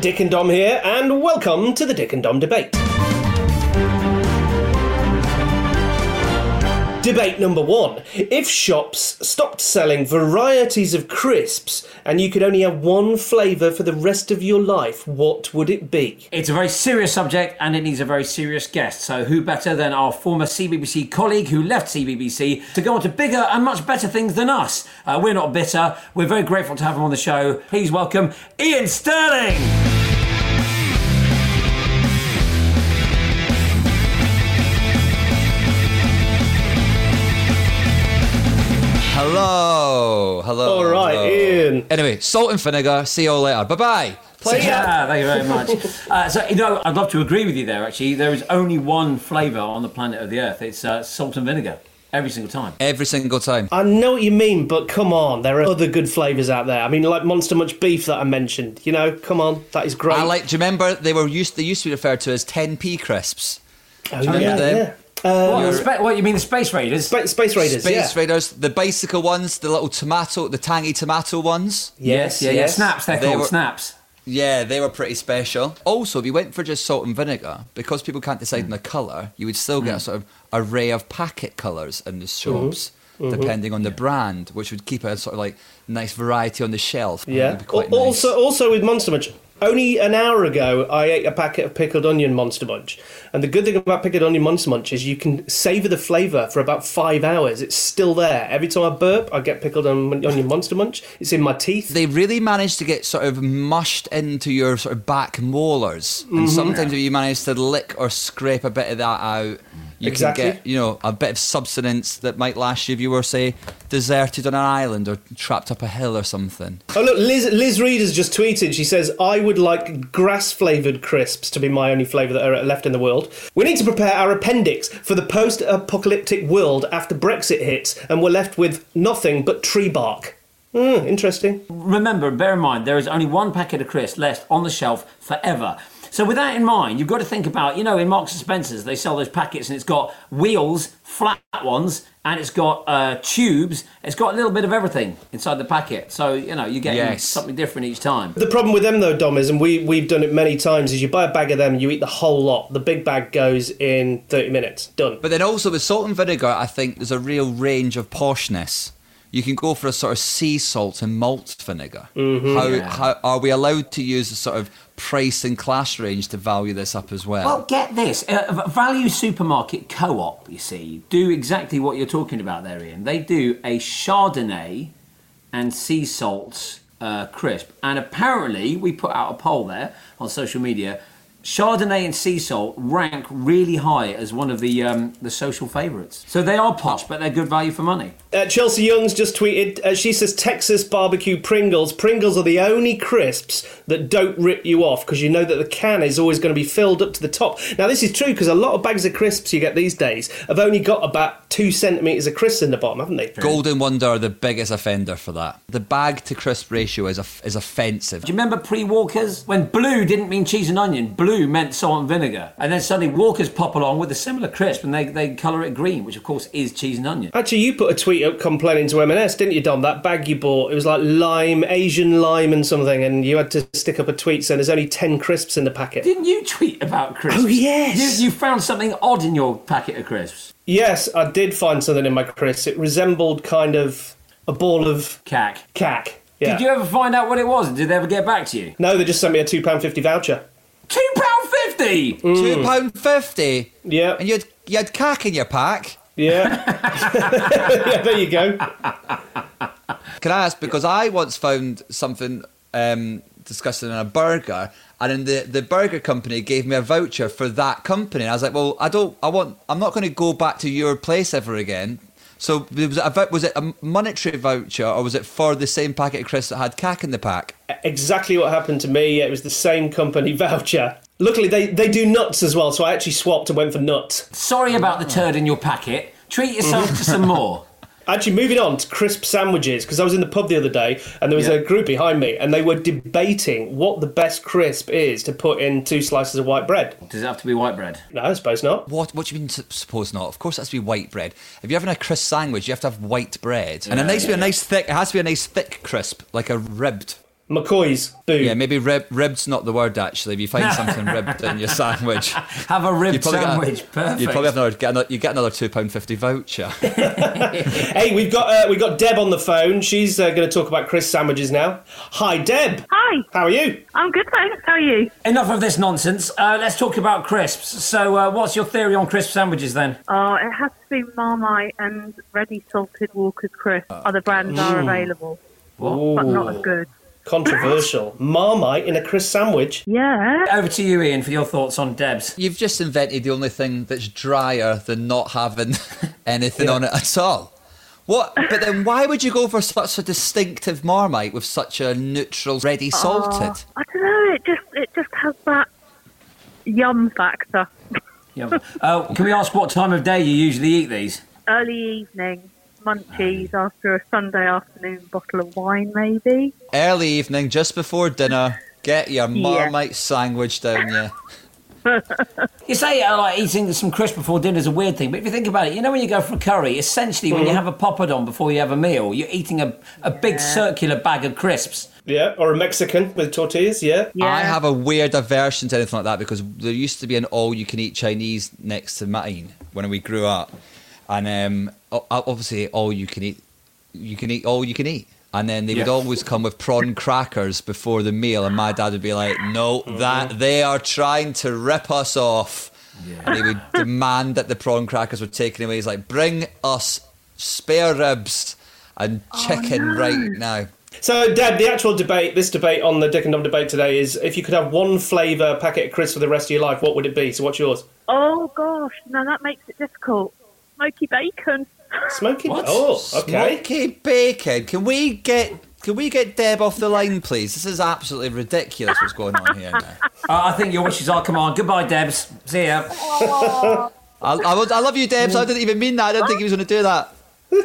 Dick and Dom here, and welcome to the Dick and Dom debate. Debate number one. If shops stopped selling varieties of crisps and you could only have one flavour for the rest of your life, what would it be? It's a very serious subject and it needs a very serious guest. So who better than our former CBBC colleague who left CBBC to go on to bigger and much better things than us? We're not bitter. We're very grateful to have him on the show. Please welcome Ian Sterling. Hello. All right, hello. Ian. Anyway, salt and vinegar. See you all later. Bye-bye. Yeah, thank you very much. I'd love to agree with you there, actually. There is only one flavour on the planet of the Earth. It's salt and vinegar. Every single time. Every single time. I know what you mean, but come on, there are other good flavours out there. I mean, like Monster Munch beef that I mentioned. You know, come on, that is great. Do you remember they used to be referred to as 10p crisps? Oh, yeah. What, you mean the Space Raiders? Space Raiders, Space Raiders, the bicycle ones, the little the tangy tomato ones. Yes. Snaps, they're called snaps. Yeah, they were pretty special. Also, if you went for just salt and vinegar, because people can't decide on the colour, you would still get a sort of array of packet colours in the shops, depending on the brand, which would keep a sort of like nice variety on the shelf. Yeah. It'd be quite nice. Also with Monster Munch, only an hour ago I ate a packet of pickled onion Monster Munch, and the good thing about pickled onion Monster Munch is you can savour the flavour for about 5 hours. It's still there. Every time I burp, I get pickled onion Monster Munch. It's in my teeth. They really manage to get sort of mushed into your sort of back molars, and sometimes if you manage to lick or scrape a bit of that out, you can get, a bit of substance that might last you if you were, say, deserted on an island or trapped up a hill or something. Oh look, Liz Reed has just tweeted. She says, I would like grass-flavoured crisps to be my only flavour that are left in the world. We need to prepare our appendix for the post-apocalyptic world after Brexit hits and we're left with nothing but tree bark. Interesting. Remember, bear in mind, there is only one packet of crisps left on the shelf forever. So with that in mind, you've got to think about, in Marks and Spencer's, they sell those packets and it's got wheels, flat ones, and it's got tubes. It's got a little bit of everything inside the packet. So, you get something different each time. The problem with them, though, Dom, is, and we've done it many times, is you buy a bag of them and you eat the whole lot. The big bag goes in 30 minutes. Done. But then also with salt and vinegar, I think there's a real range of poshness. You can go for a sort of sea salt and malt vinegar. How are we allowed to use a sort of price and class range to value this up as well? Well, get this. Value Supermarket Co-op, you see, do exactly what you're talking about there, Ian. They do a Chardonnay and sea salt crisp. And apparently, we put out a poll there on social media, Chardonnay and sea salt rank really high as one of the social favourites. So they are posh, but they're good value for money. Chelsea Young's just tweeted, she says Texas barbecue Pringles. Pringles are the only crisps that don't rip you off because you know that the can is always going to be filled up to the top. Now, this is true because a lot of bags of crisps you get these days have only got about 2 centimetres of crisps in the bottom, haven't they? Golden Wonder are the biggest offender for that. The bag to crisp ratio is offensive. Do you remember pre-Walkers? When blue didn't mean cheese and onion, blue meant salt and vinegar. And then suddenly Walkers pop along with a similar crisp and they colour it green, which of course is cheese and onion. Actually, you put a tweet up complaining to M&S, didn't you, Dom? That bag you bought, it was like lime, Asian lime and something, and you had to stick up a tweet saying there's only 10 crisps in the packet. Didn't you tweet about crisps? Oh, yes! You found something odd in your packet of crisps. Yes, I did find something in my crisps. It resembled kind of a ball of... Cack. Yeah. Did you ever find out what it was? Did they ever get back to you? No, they just sent me a £2.50 voucher. £2.50? £2.50? Yeah. And you had cack in your pack? Yeah. Yeah, there you go. Can I ask, because I once found something disgusting in a burger, and then the burger company gave me a voucher for that company. And I was like, well, I'm not going to go back to your place ever again. So was it a monetary voucher or was it for the same packet of crisps that had cack in the pack? Exactly what happened to me. It was the same company voucher. Luckily, they do nuts as well, so I actually swapped and went for nuts. Sorry about the turd in your packet. Treat yourself to some more. Actually, moving on to crisp sandwiches, because I was in the pub the other day and there was a group behind me and they were debating what the best crisp is to put in 2 slices of white bread. Does it have to be white bread? No, I suppose not. What do you mean, suppose not? Of course it has to be white bread. If you're having a crisp sandwich, you have to have white bread. And it has to be a nice thick crisp, like a ribbed McCoy's. Boo. Yeah, maybe ribbed's not the word, actually. If you find something ribbed in your sandwich. Have a rib sandwich. Perfect. You probably get another £2.50 voucher. Hey, we've got Deb on the phone. She's going to talk about crisp sandwiches now. Hi, Deb. Hi. How are you? I'm good, thanks. How are you? Enough of this nonsense. Let's talk about crisps. So, what's your theory on crisp sandwiches then? It has to be Marmite and Ready Salted Walker's Crisp. Other brands are available, but not as good. Controversial. Marmite in a crisp sandwich? Yeah. Over to you, Ian, for your thoughts on Debs. You've just invented the only thing that's drier than not having anything on it at all. What? But then why would you go for such a distinctive Marmite with such a neutral, ready salted? I don't know. It just has that yum factor. Yeah. Can we ask what time of day you usually eat these? Early evening munchies after a Sunday afternoon bottle of wine, maybe. Early evening, just before dinner, get your Marmite sandwich down, yeah. You say like eating some crisp before dinner is a weird thing, but if you think about it, you know when you go for a curry, essentially when you have a poppadom before you have a meal, you're eating a big circular bag of crisps. Yeah, or a Mexican with tortillas, yeah. I have a weird aversion to anything like that because there used to be an all-you-can-eat Chinese next to mine when we grew up. And obviously all you can eat all you can eat. And then they would always come with prawn crackers before the meal, and my dad would be like, no, that they are trying to rip us off. Yeah. And he would demand that the prawn crackers were taken away. He's like, bring us spare ribs and chicken right now. So, Deb, the actual debate, this debate on the Dick and Dom debate today is if you could have one flavour packet of crisps for the rest of your life, what would it be? So what's yours? Oh, gosh. No, that makes it difficult. Smoky bacon. Smoky? What? Oh, okay. Smoky bacon. Can we get Deb off the line, please? This is absolutely ridiculous what's going on here now. I think your wishes are command. Goodbye, Debs. See ya. I love you, Debs. I didn't even mean that. I didn't think he was going to do that.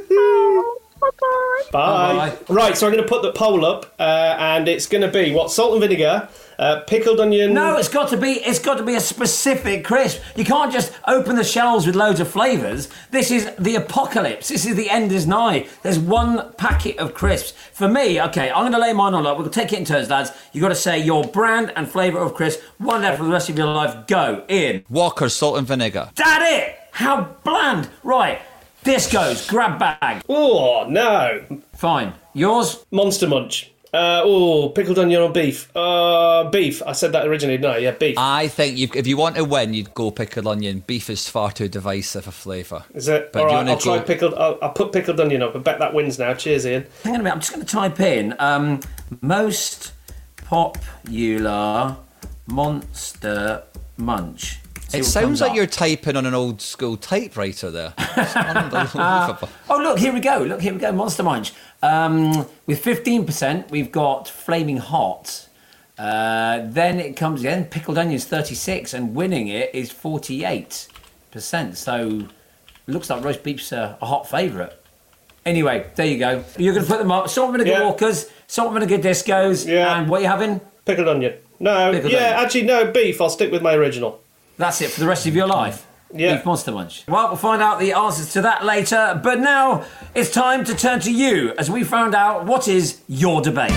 Bye-bye. Bye. Right, so I'm going to put the poll up, and it's going to be, salt and vinegar, pickled onion... No, it's got to be a specific crisp. You can't just open the shelves with loads of flavours. This is the apocalypse. This is the end is nigh. There's one packet of crisps. For me, okay, I'm going to lay mine on up. We'll take it in turns, lads. You've got to say your brand and flavour of crisp. One left for the rest of your life. Go. Ian. Walker's salt and vinegar. That it. How bland. Right. This goes. Grab bag. Oh, no. Fine. Yours? Monster Munch. Pickled onion or beef? Beef. I said that originally, didn't I? Yeah, beef. I think if you want to win, you'd go pickled onion. Beef is far too divisive a flavour. Is it? But All right, I'll try pickled... I'll put pickled onion up. I bet that wins now. Cheers, Ian. Hang on a minute. I'm just going to type in most popular Monster Munch. It sounds like you're typing on an old school typewriter there. It's unbelievable. Oh, look, here we go. Monster Munch. With 15%, we've got Flaming Hot. Then it comes again, Pickled Onions 36, and winning it is 48%. So it looks like roast beef's a hot favourite. Anyway, there you go. You're going to put them up. Salt and vinegar Walkers, salt and vinegar Discos, and what are you having? Pickled onion. No, Pickled onion. Actually, no, beef. I'll stick with my original. That's it for the rest of your life. Yeah. Beef Monster Munch. Well, we'll find out the answers to that later. But now it's time to turn to you as we found out what is your debate.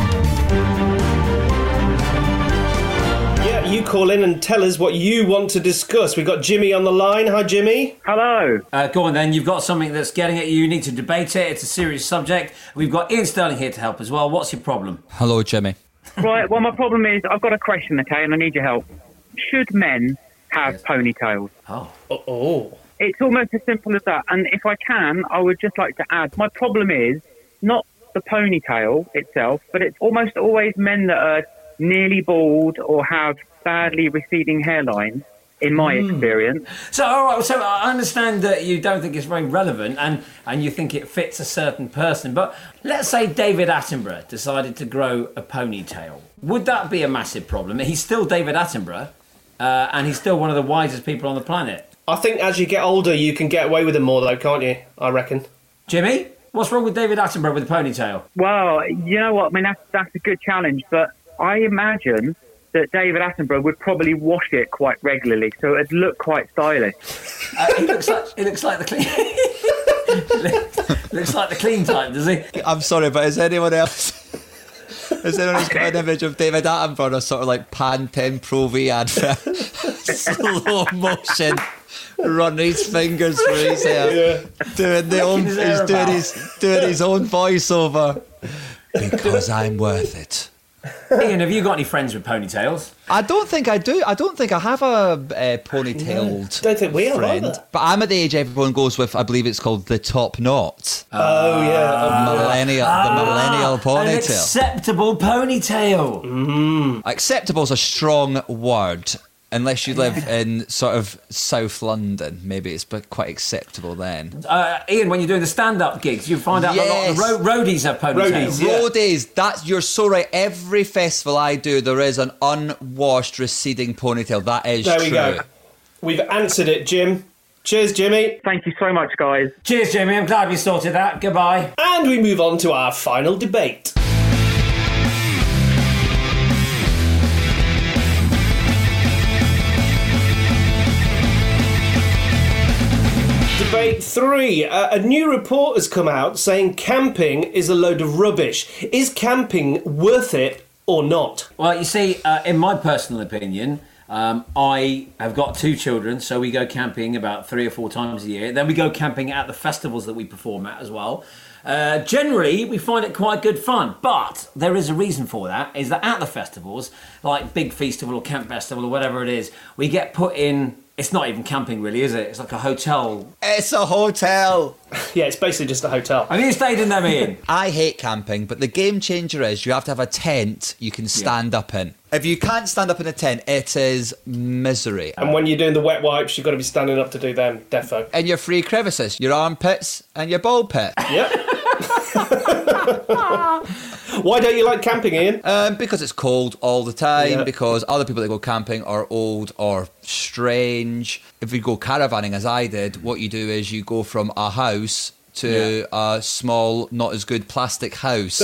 Yeah, you call in and tell us what you want to discuss. We've got Jimmy on the line. Hi, Jimmy. Hello. Go on then. You've got something that's getting at you. You need to debate it. It's a serious subject. We've got Ian Sterling here to help as well. What's your problem? Hello, Jimmy. Right, well, my problem is I've got a question, okay, and I need your help. Should men have ponytails? Oh. It's almost as simple as that. And if I can, I would just like to add, my problem is not the ponytail itself, but it's almost always men that are nearly bald or have badly receding hairlines, in my experience. So, all right, so I understand that you don't think it's very relevant and you think it fits a certain person, but let's say David Attenborough decided to grow a ponytail. Would that be a massive problem? He's still David Attenborough, and he's still one of the wisest people on the planet. I think as you get older, you can get away with it more, though, can't you? I reckon. Jimmy, what's wrong with David Attenborough with a ponytail? Well, you know what? I mean, that's a good challenge, but I imagine that David Attenborough would probably wash it quite regularly, so it'd look quite stylish. He looks like the clean. Looks like the clean type, does he? I'm sorry, but is anyone else Has anyone got an image of David Attenborough on a sort of like Pantene Pro V advert? Slow motion. Running his fingers through his hair. He's doing his own voiceover. Because I'm worth it. Ian, have you got any friends with ponytails? I don't think I do. I don't think I have a ponytailed Don't think we have friend. either. But I'm at the age everyone goes with, I believe it's called the top knot. Oh, yeah. The millennial An ponytail. acceptable ponytail. Acceptable is a strong word. Unless you live in sort of South London, maybe it's quite acceptable then. Ian, when you're doing the stand-up gigs, you find out Yes. a lot of the roadies have ponytails. Roadies, yeah. Roadies, you're so right. Every festival I do, there is an unwashed, receding ponytail. That is There true. we go. We've answered it, Jim. Cheers, Jimmy. Thank you so much, guys. Cheers, Jimmy. I'm glad we sorted that. Goodbye. And we move on to our final debate. Debate 3. A new report has come out saying camping is a load of rubbish. Is camping worth it or not? Well, you see, in my personal opinion, I have got 2 children, so we go camping about 3 or 4 times a year. Then we go camping at the festivals that we perform at as well. Generally, we find it quite good fun, but there is a reason for that, is that at the festivals, like Big Festival or Camp Festival or whatever it is, we get put in... It's not even camping, really, is it? It's like a hotel. It's a hotel. Yeah, it's basically just a hotel. Have you stayed in them, Ian? I hate camping, but the game changer is you have to have a tent you can stand up in. If you can't stand up in a tent, it is misery. And when you're doing the wet wipes, you've got to be standing up to do them, defo. And your free crevices, your armpits and your ball pit. Yep. Why don't you like camping, Ian? Because it's cold all the time, Yeah. because other people that go camping are old or strange. If you go caravanning, as I did, what you do is you go from a house to a small, not as good plastic house.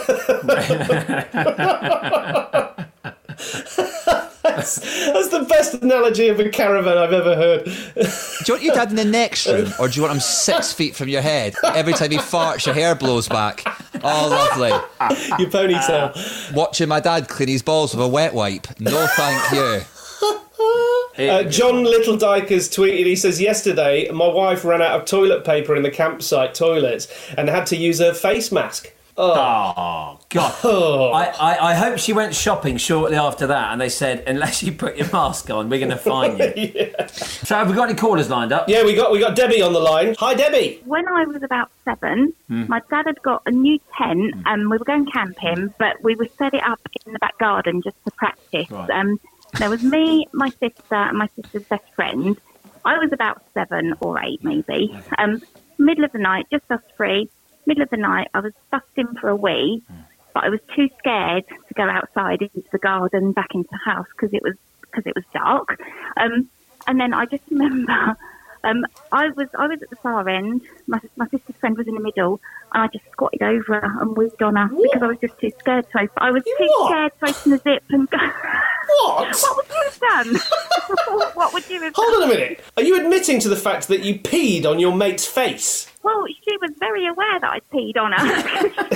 That's the best analogy of a caravan I've ever heard. Do you want your dad in the next room, or do you want him 6 feet from your head? Every time he farts, your hair blows back. Oh, lovely. Your ponytail. Watching my dad clean his balls with a wet wipe. No, thank you. John Littledyke has tweeted, he says, yesterday, my wife ran out of toilet paper in the campsite toilets and had to use her face mask. Oh, God. I hope she went shopping shortly after that and they said, unless you put your mask on, we're going to fine you. So have we got any callers lined up? Yeah, we got Debbie on the line. Hi, Debbie. When I was about 7, my dad had got a new tent and we were going camping, but we would set it up in the back garden just to practice. Right. There was me, my sister, and my sister's best friend. I was about 7 or 8, maybe. Middle of the night, just us 3. Middle of the night, I was sucked in for a wee, but I was too scared to go outside into the garden, back into the house because it was dark. And then I just remember I was at the far end. My sister's friend was in the middle, and I just squatted over her and whizzed on her because I was just too scared to. I was too scared to open the zip and go. What? What would you have done? What would you have done? Hold on a minute. Are you admitting to the fact that you peed on your mate's face? Well, she was very aware that I peed on her.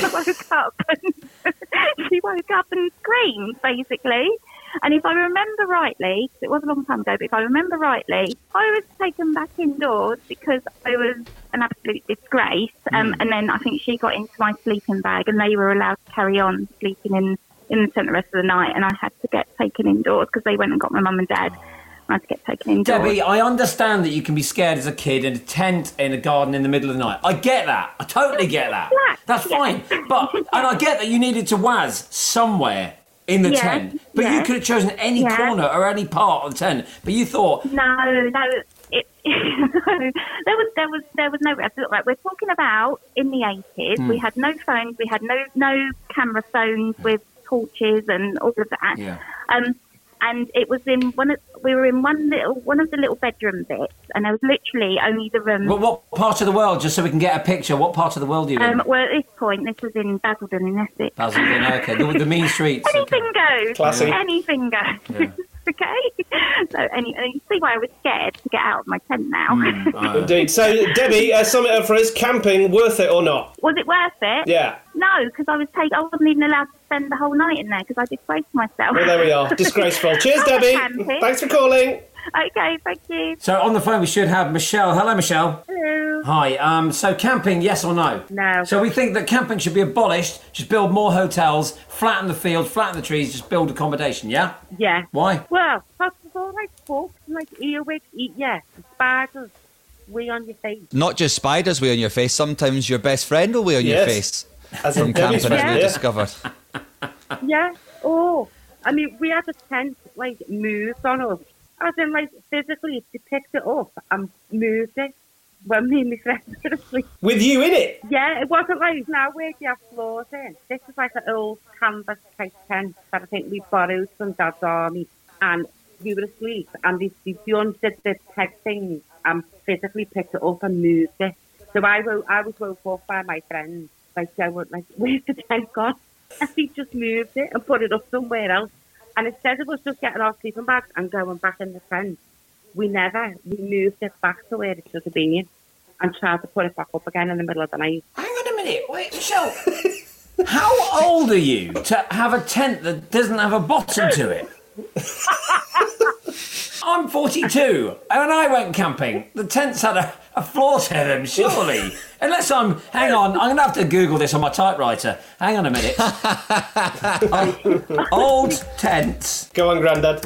She woke up and screamed, basically. And if I remember rightly, it was a long time ago, but if I remember rightly, I was taken back indoors because I was an absolute disgrace. And then I think she got into my sleeping bag and they were allowed to carry on sleeping in the tent the rest of the night. And I had to get taken indoors because they went and got my mum and dad. I had to get taken indoors. Debbie, I understand that you can be scared as a kid in a tent in a garden in the middle of the night. I get that. I totally get that. That's fine. And I get that you needed to waz somewhere in the tent. But you could have chosen any corner or any part of the tent. But you thought... No. There was no rest. Right, we're talking about in the 80s. We had no phones. We had no camera phones with torches and all of that. Yeah. And it was we were in one of the little bedroom bits, and there was literally only the room. Well, what part of the world, just so we can get a picture, what part of the world are you in? Well, at this point, this was in Basildon in Essex. Basildon, okay. The mean streets. Anything goes. Classic. Anything goes. Yeah. Okay? So, you see why I was scared to get out of my tent now. Indeed. So, Debbie, sum it up for us. Camping, worth it or not? Was it worth it? Yeah. No, because I wasn't even allowed to spend the whole night in there because I disgraced myself. Well, there we are. Disgraceful. Cheers, Debbie. Camping. Thanks for calling. Okay, thank you. So on the phone we should have Michelle. Hello, Michelle. Hello. Hi. So camping, yes or no? No. So we think that camping should be abolished. Just build more hotels, flatten the field, flatten the trees, just build accommodation. Yeah. Yeah. Why? Well, possible like bugs, like earwigs, spiders, wee on your face. Not just spiders wee on your face. Sometimes your best friend will wee on your Yes. face. As From in Debbie's camping, as friend, we yeah. discovered. Yeah. Oh, I mean, we had a tent like moved on us. As in, like physically, they picked it up and moved it when me and my friends were asleep. With you in it. Yeah, it wasn't like now where do you have floors in. This is like an old canvas type tent that I think we borrowed from Dad's army, and we were asleep, and they undid the peg thing and physically picked it up and moved it. So I was woke up by my friends, like going, like, where's the tent gone? And he just moved it and put it up somewhere else. And instead of us just getting our sleeping bags and going back in the tent, we moved it back to where it should have been and tried to put it back up again in the middle of the night. Hang on a minute. Wait, Michelle. How old are you to have a tent that doesn't have a bottom to it? I'm 42, and when I went camping, the tents had a floor to them, surely. Hang on, I'm going to have to Google this on my typewriter. Hang on a minute. Old tents. Go on, Grandad.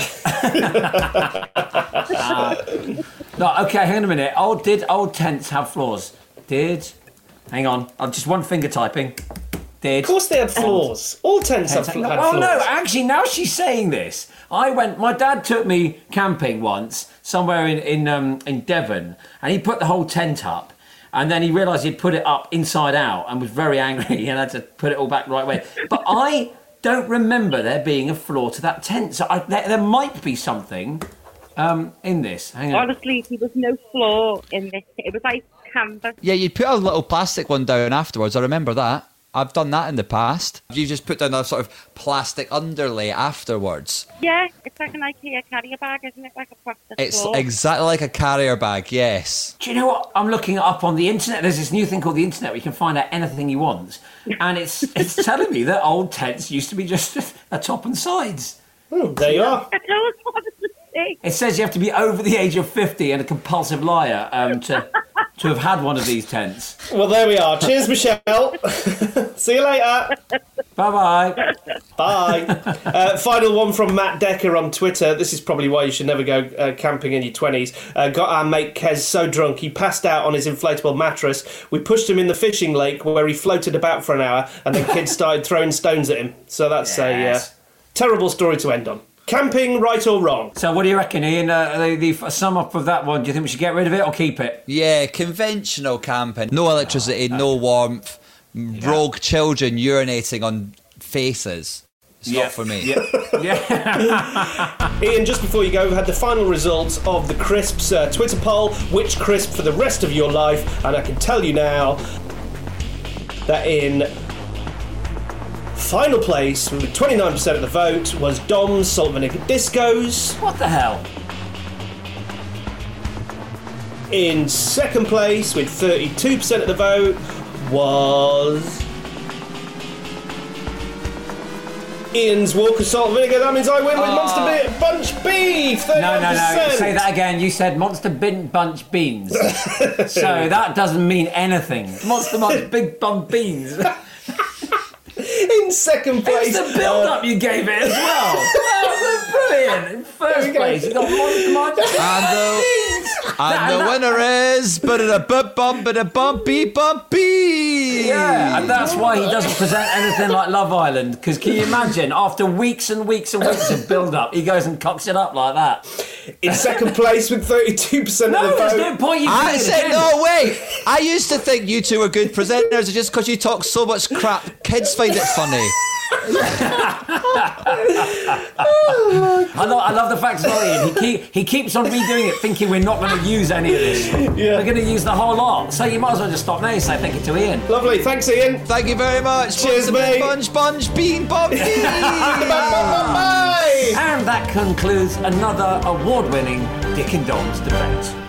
No, okay, hang on a minute. Did old tents have floors? Hang on, I'm just one finger typing. Of course they had floors. All tents had floors. Well, no, actually, now she's saying this. My dad took me camping once, somewhere in Devon, and he put the whole tent up, and then he realised he'd put it up inside out and was very angry and had to put it all back the right way. But I don't remember there being a floor to that tent, so there might be something in this. Hang on. Honestly, there was no floor in this. It was like canvas. Yeah, you'd put a little plastic one down afterwards. I remember that. I've done that in the past. You just put down a sort of plastic underlay afterwards. Yeah, it's like an IKEA carrier bag, isn't it? Like a plastic It's floor. exactly like a carrier bag, yes. Do you know what? I'm looking it up on the internet. There's this new thing called the internet where you can find out anything you want. And it's telling me that old tents used to be just a top and sides. There you are. I know it's what it's mistake. It says you have to be over the age of 50 and a compulsive liar to have had one of these tents. Well, there we are. Cheers, Michelle. See you later. Bye-bye. Bye. Final one from Matt Decker on Twitter. This is probably why you should never go camping in your 20s. Got our mate Kez so drunk he passed out on his inflatable mattress. We pushed him in the fishing lake where he floated about for an hour, and then kids started throwing stones at him. So that's a terrible story to end on. Camping, right or wrong? So what do you reckon, Ian? The sum up of that one, do you think we should get rid of it or keep it? Yeah, conventional camping. No electricity, no warmth, rogue children urinating on faces. It's not for me. Yeah. Ian, just before you go, we've had the final results of the Crisps Twitter poll. Which crisp for the rest of your life? And I can tell you now that in final place, with 29% of the vote, was Dom's Salt Vinegar Discos. What the hell? In second place, with 32% of the vote, was Ian's Walker Salt Vinegar. That means I win with Monster Bunch Beef. 31%. No. Say that again. You said Monster Bunch Beans. So that doesn't mean anything. Monster Bunch Big Bun Beans. In second place, It's the build-up you gave it as well. That was brilliant. In first place, you got Monster Bunch Beans. And the winner is bumpy. Yeah, and that's why he doesn't present anything like Love Island. Because can you imagine, after weeks and weeks and weeks of build-up, he goes and cocks it up like that. in second place with 32% of the No, there's vote. no point. You I played said, again. no, wait. I used to think you two were good presenters just because you talk so much crap. Kids find it funny. I love the fact that he keeps on redoing it, thinking we're not going to use any of this. Yeah. We're going to use the whole lot. So you might as well just stop now and say thank you to Ian. Lovely, thanks Ian. Thank you very much. Cheers, mate. Bunch, bean, bumpy. Bye. And that concludes another award-winning Dick and Dom's debate.